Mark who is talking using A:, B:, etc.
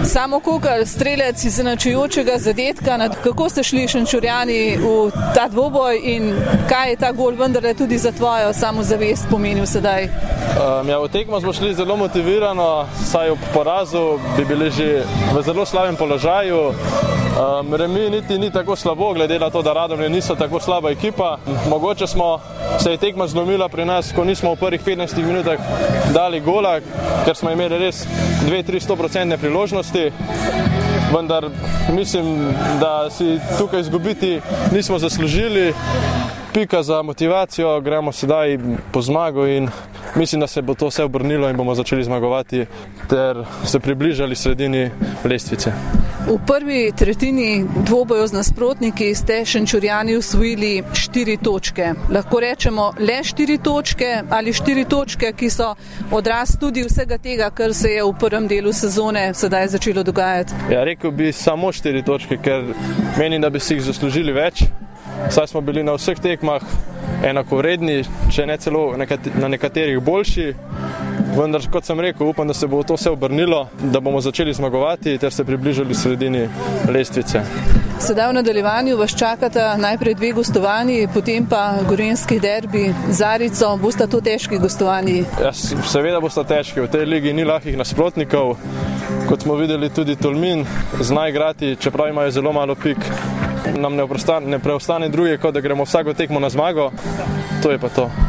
A: Samo Kokalj, strelec izenačujočega zadetka, kako ste šli Šenčurjani v ta dvoboj in kaj je ta gol vendarle tudi za tvojo samozavest pomenil sedaj?
B: V tekmo smo šli zelo motivirano, saj ob porazu bi bili že v zelo slabem položaju. Remi niti ni tako slabo, glede na to, da Radomlje niso tako slaba ekipa. Mogoče se je tekma zlomila pri nas, ko nismo v prvih 15 minutah dali gola, ker smo imeli res 2-3-100% priložnosti. Vendar mislim, da si tukaj izgubiti nismo zaslužili. Pika za motivacijo, gremo sedaj po zmago in mislim, da se bo to vse obrnilo in bomo začeli zmagovati ter se približali sredini lestvice.
A: V prvi tretjini dvoboju z nasprotniki ste Šenčurjani osvojili 4 točke. Lahko rečemo le 4 točke ali 4 točke, ki so odraz tudi vsega tega, kar se je v prvem delu sezone sedaj začelo dogajati?
B: Ja, rekel bi samo 4 točke, ker menim, da bi si jih zaslužili več. Saj smo bili na vseh tekmah enakovredni, če ne celo na nekaterih boljši. Vendar, kot sem rekel, upam, da se bo to vse obrnilo, da bomo začeli zmagovati ter se približali sredini lestvice.
A: Sedaj v nadaljevanju vas čakata najprej 2 gostovanji, potem pa gorenjski derbi z Zarico. Bosta to težki gostovanji?
B: Ja, seveda bosta težki. V tej ligi ni lahkih nasprotnikov. Kot smo videli, tudi Tolmin zna igrati, čeprav imajo zelo malo pik. Nam ne preostane druge, kot da gremo vsako tekmo na zmago. To je pa to.